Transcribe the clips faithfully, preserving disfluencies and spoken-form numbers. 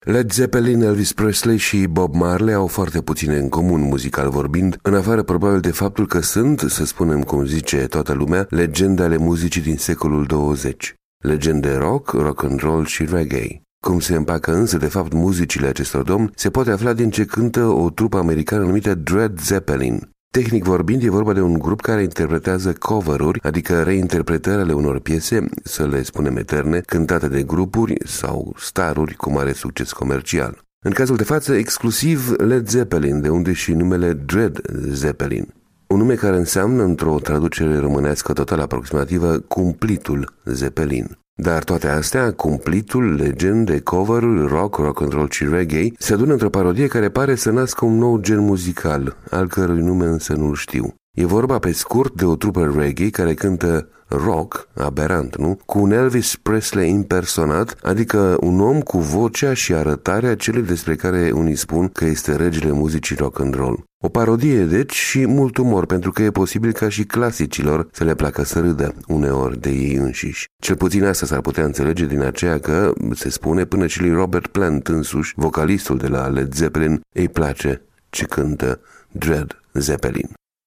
Led Zeppelin, Elvis Presley și Bob Marley au foarte puține în comun, muzical vorbind, în afară probabil de faptul că sunt, să spunem cum zice toată lumea, legende ale muzicii din secolul douăzeci. Legende rock, rock and roll și reggae. Cum se împacă însă de fapt muzicile acestor domni, se poate afla din ce cântă o trupă americană numită Led Zeppelin. Tehnic vorbind, e vorba de un grup care interpretează cover-uri, adică reinterpretări ale unor piese, să le spunem eterne, cântate de grupuri sau staruri cu mare succes comercial. În cazul de față, exclusiv Led Zeppelin, de unde și numele Led Zeppelin. Un nume care înseamnă, într-o traducere românească total aproximativă, cumplitul Zeppelin. Dar toate astea, cumplitul, legende, cover-uri, rock, rock and roll și reggae, se adună într-o parodie care pare să nască un nou gen muzical, al cărui nume însă nu-l știu. E vorba pe scurt de o trupă reggae care cântă rock, aberant, nu? Cu un Elvis Presley impersonat, adică un om cu vocea și arătarea celui despre care unii spun că este regele muzicii rock and roll. O parodie, deci, și mult umor, pentru că e posibil ca și clasicilor să le placă să râdă, uneori de ei înșiși. Cel puțin asta s-ar putea înțelege din aceea că, se spune, până și lui Robert Plant însuși, vocalistul de la Led Zeppelin, îi place ce cântă Led Zeppelin.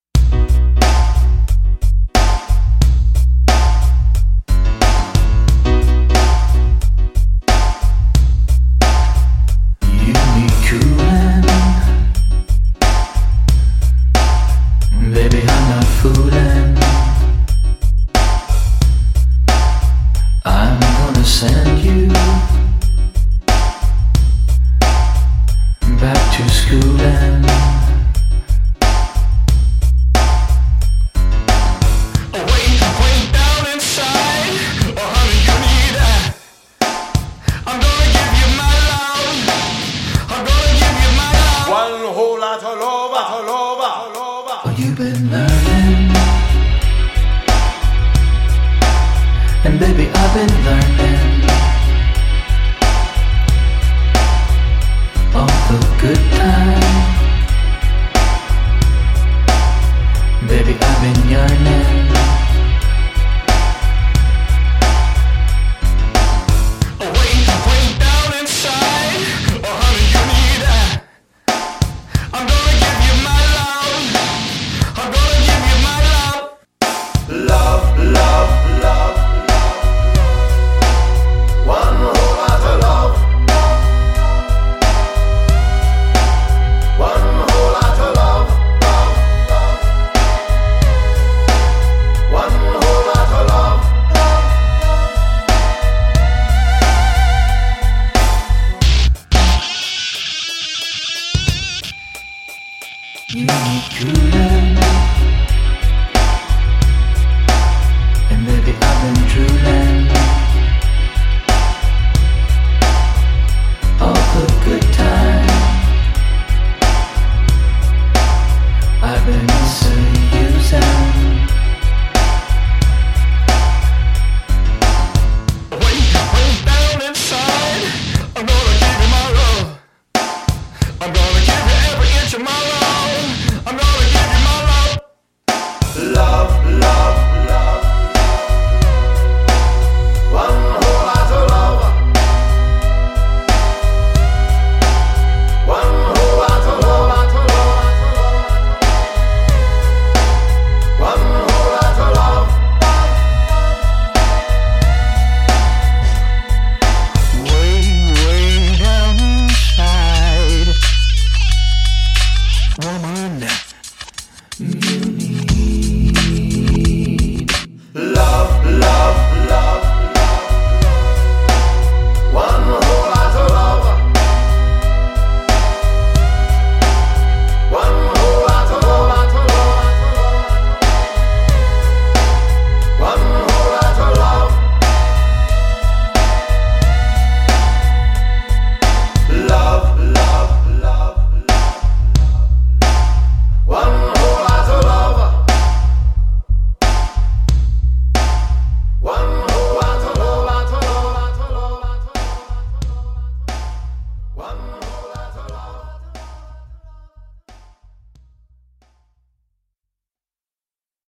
Baby, I'm not fooling. I'm gonna send you back to school and way, way down inside. Oh, honey, you need that. I'm gonna give you my love. I'm gonna give you my love. One whole lot of love, lot of love, lot of love. You've been learning, and baby, I've been learning all the good times. Baby, I've been yearning. Way, way down inside. Oh, honey, you need that. I'm gonna give you my love. I'm gonna give you my love. Love, love, love, love. One whole lot of love. One whole lot of love, love, love. One whole lot of love, love, love. You need true love.